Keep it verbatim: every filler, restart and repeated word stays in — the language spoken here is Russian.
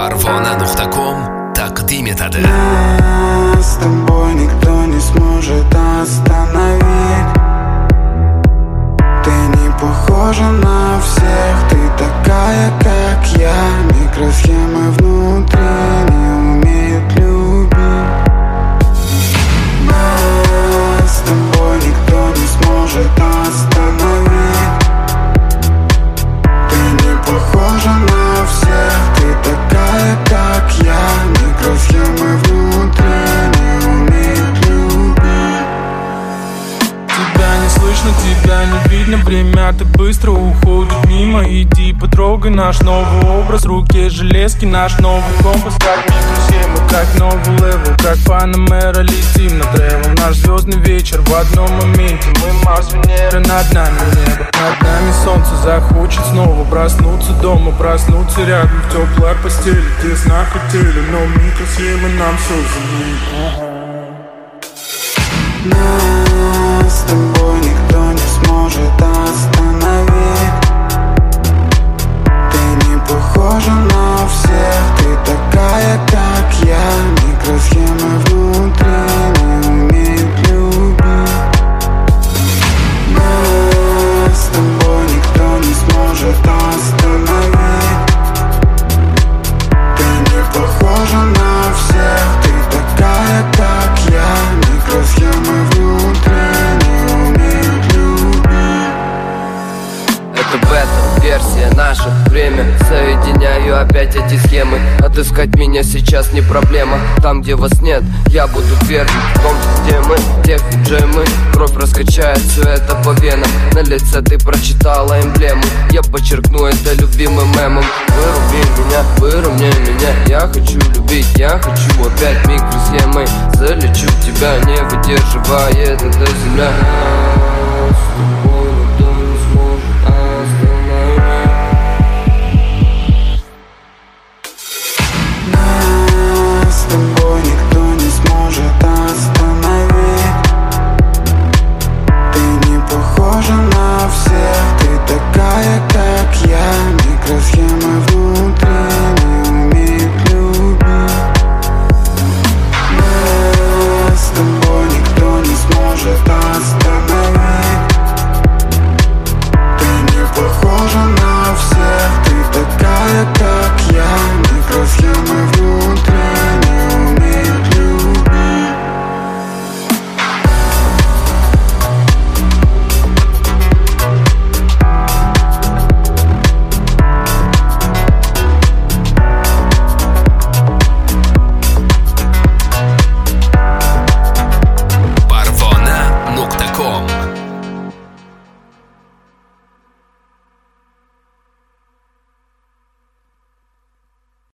Парвона Нухтаком Тақдим-етadi. Нас с тобой никто не сможет остановить. Ты не похожа на всех, ты такая, как я. Микросхемы внутри не умеют любить. Нас с тобой никто не сможет остановить. Ты не похожа на всех, ты такая, как я. Микросхемы внутри не умеют любить. Тебя не слышно, тебя не видно. Время так быстро уходит мимо. Иди потрогай наш новый образ. В руке железки наш новый компас. Как микросхемы, как новый левел. Как Панамера летим на тревел. Наш звездный вечер в одном моменте. Мы Марс, Венера, над нами небо. Над нами солнце захочет снова проснуться дома, проснуться рядом в теплой постели. Где сна хотели, но микросхемы нам созданы. Нас с тобой никто не сможет остановить. Ты не похожа на всех, ты такая, как я. Микросхемы внутри не умеют любить. Нас с тобой никто не сможет остановить. Ты не похожа на всех, ты такая, как я. Микросхемы внутри не умеют любить. Это бета-версия, наше время. Соединяю опять эти схемы. Отыскать меня сейчас не проблема. Там, где вас нет, я буду первым. В том, где мы, тех где мы. Кровь раскачает все это по венам. На лице ты прочитала эмблему. Я подчеркну это любимым мемом. Выруби меня, выровняй меня. Я хочу любить, я хочу опять микросхемы. Залечу тебя, не выдерживает эта земля.